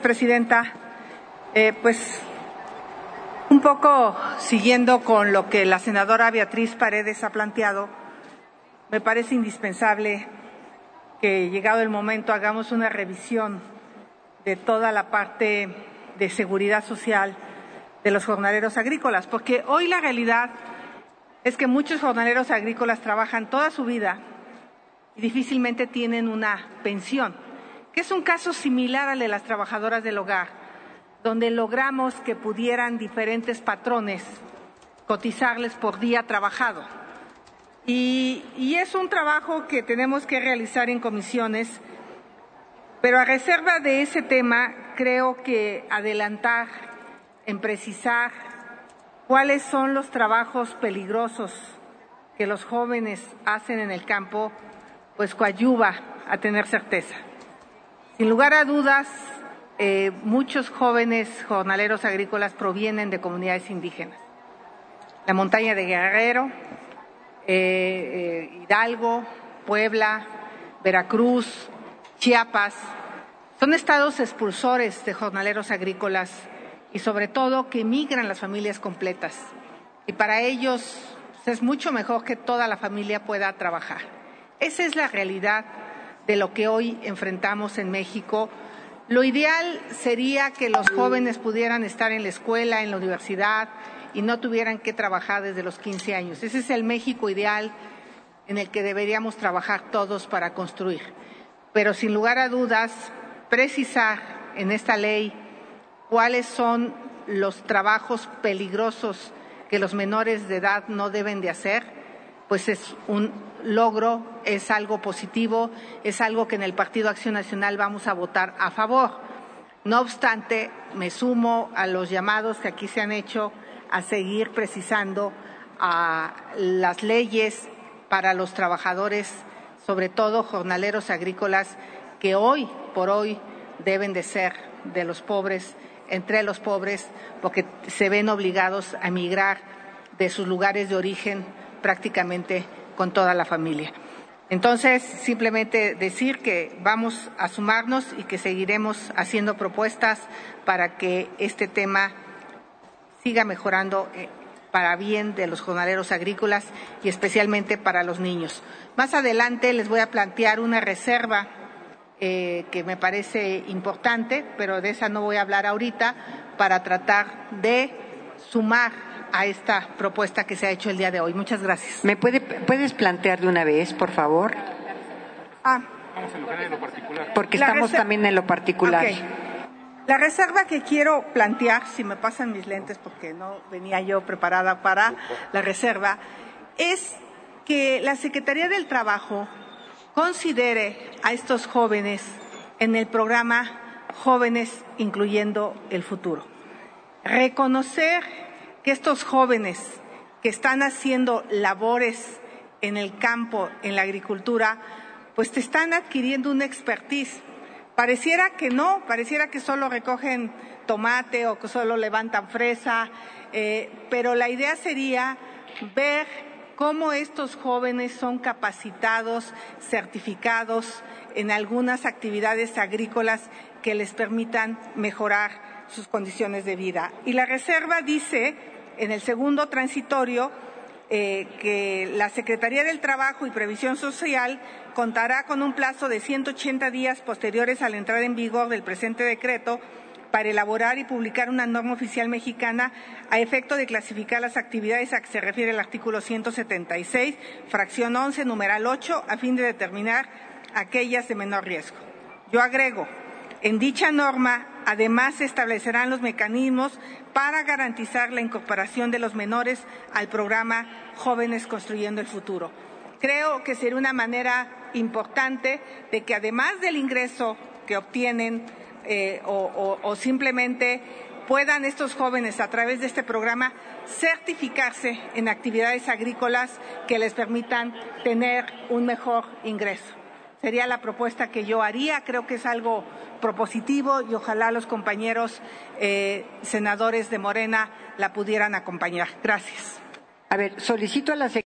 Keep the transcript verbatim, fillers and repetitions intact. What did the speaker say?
Presidenta, eh, pues un poco siguiendo con lo que la senadora Beatriz Paredes ha planteado, me parece indispensable que, llegado el momento, hagamos una revisión de toda la parte de seguridad social de los jornaleros agrícolas, porque hoy la realidad es que muchos jornaleros agrícolas trabajan toda su vida y difícilmente tienen una pensión, que es un caso similar al de las trabajadoras del hogar, donde logramos que pudieran diferentes patrones cotizarles por día trabajado. Y, y es un trabajo que tenemos que realizar en comisiones, pero a reserva de ese tema, creo que adelantar en precisar cuáles son los trabajos peligrosos que los jóvenes hacen en el campo, pues coadyuva a tener certeza. Sin lugar a dudas, eh, muchos jóvenes jornaleros agrícolas provienen de comunidades indígenas. La montaña de Guerrero, eh, eh, Hidalgo, Puebla, Veracruz, Chiapas, son estados expulsores de jornaleros agrícolas y sobre todo que migran las familias completas. Y para ellos pues, es mucho mejor que toda la familia pueda trabajar. Esa es la realidad de lo que hoy enfrentamos en México. Lo ideal sería que los jóvenes pudieran estar en la escuela, en la universidad y no tuvieran que trabajar desde los quince años. Ese es el México ideal en el que deberíamos trabajar todos para construir. Pero sin lugar a dudas, precisar en esta ley cuáles son los trabajos peligrosos que los menores de edad no deben de hacer, pues es un logro, es algo positivo, es algo que en el Partido Acción Nacional vamos a votar a favor. No obstante, me sumo a los llamados que aquí se han hecho a seguir precisando a las leyes para los trabajadores, sobre todo jornaleros agrícolas, que hoy por hoy deben de ser de los pobres, entre los pobres, porque se ven obligados a emigrar de sus lugares de origen prácticamente con toda la familia. Entonces, simplemente decir que vamos a sumarnos y que seguiremos haciendo propuestas para que este tema siga mejorando para bien de los jornaleros agrícolas y especialmente para los niños. Más adelante les voy a plantear una reserva eh, que me parece importante, pero de esa no voy a hablar ahorita, para tratar de sumar a esta propuesta que se ha hecho el día de hoy. Muchas gracias. ¿Me puede, puedes plantear de una vez, por favor? Ah, Vamos a en lo particular. Porque estamos también en lo particular. Okay. La reserva que quiero plantear, si me pasan mis lentes porque no venía yo preparada para la reserva, es que la Secretaría del Trabajo considere a estos jóvenes en el programa Jóvenes Incluyendo el Futuro. Reconocer que estos jóvenes que están haciendo labores en el campo, en la agricultura, pues te están adquiriendo una expertise. Pareciera que no, pareciera que solo recogen tomate o que solo levantan fresa, eh, pero la idea sería ver cómo estos jóvenes son capacitados, certificados en algunas actividades agrícolas que les permitan mejorar sus condiciones de vida. Y la reserva dice, en el segundo transitorio, eh, que la Secretaría del Trabajo y Previsión Social contará con un plazo de ciento ochenta días posteriores a la entrada en vigor del presente decreto para elaborar y publicar una norma oficial mexicana a efecto de clasificar las actividades a que se refiere el artículo ciento setenta y seis, fracción once, numeral ocho, a fin de determinar aquellas de menor riesgo. Yo agrego, en dicha norma, además, se establecerán los mecanismos para garantizar la incorporación de los menores al programa Jóvenes Construyendo el Futuro. Creo que sería una manera importante de que, además del ingreso que obtienen eh, o, o, o simplemente puedan estos jóvenes, a través de este programa, certificarse en actividades agrícolas que les permitan tener un mejor ingreso. Sería la propuesta que yo haría. Creo que es algo propositivo y ojalá los compañeros eh, senadores de Morena la pudieran acompañar. Gracias. A ver, solicito a la